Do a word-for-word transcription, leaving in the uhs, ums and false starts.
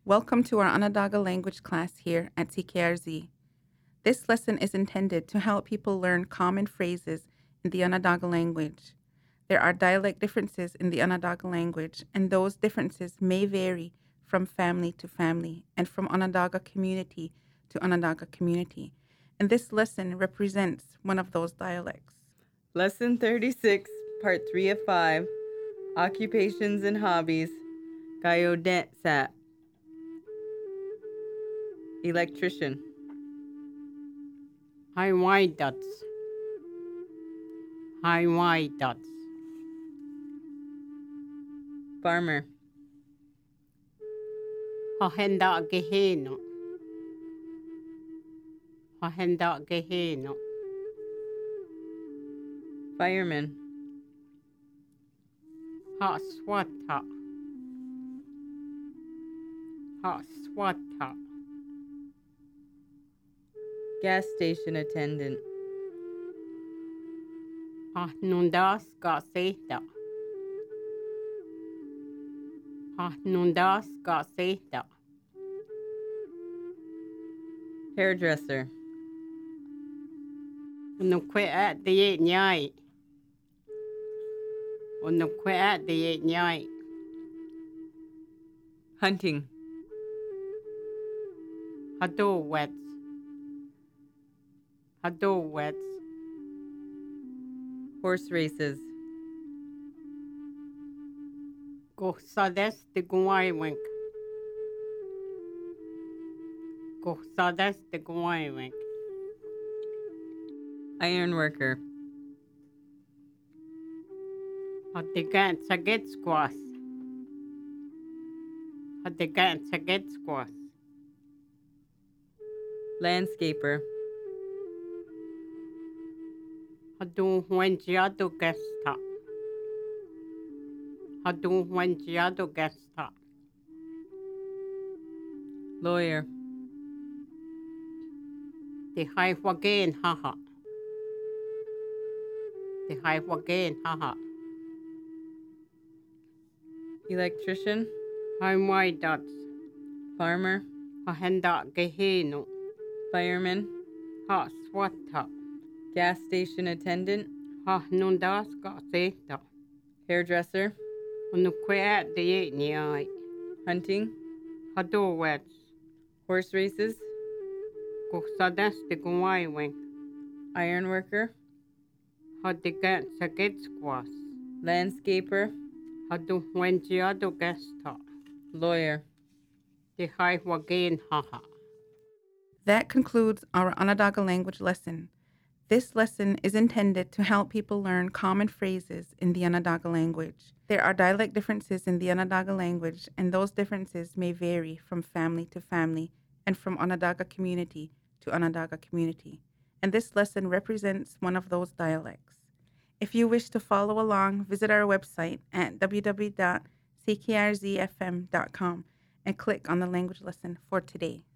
Welcome to our Onondaga language class here at C K R Z. This lesson is intended to help people learn common phrases in the Onondaga language. There are dialect differences in the Onondaga language, and those differences may vary from family to family and from Onondaga community to Onondaga community. And this lesson represents one of those dialects. Lesson thirty-six, Part three of five, Occupations and Hobbies, Gayodet Electrician. High white dots. High white dots. Farmer. Hahenda geheno. Hahenda geheno. Fireman. Ha swata. Ha swata. Gas station attendant. Ha nundas gaseta. Ha nundas gaseta. Hairdresser. Unu kwe at the eight nyai. Unu kwe at the eight nyai. Hunting. Hado wets. Hado wets. Horse races. Go sades de guaywink. Go sades de guaywink. Iron worker. Hadigan saget squas. Hadigan saget squas. Landscaper. Hadu wenjiado gesta. Hadu wenjiado gesta. Lawyer. The high wagain haha. The high wagain haha. Electrician. High white dots. Farmer. Hahenda geheno. Fireman. Ha swata. Gas station attendant. Ha nundas gaseta. Hairdresser. Unu kwe at the eight nyai. Hunting. Hado wets. Horse races. Go sades de guaywink. Iron worker. Hadigan saget squas. Landscaper. Hadu wenjiado gesta. Lawyer. The high wagain haha. That concludes our Onondaga language lesson. This lesson is intended to help people learn common phrases in the Onondaga language. There are dialect differences in the Onondaga language, and those differences may vary from family to family and from Onondaga community to Onondaga community. And this lesson represents one of those dialects. If you wish to follow along, visit our website at w w w dot c k r z f m dot com and click on the language lesson for today.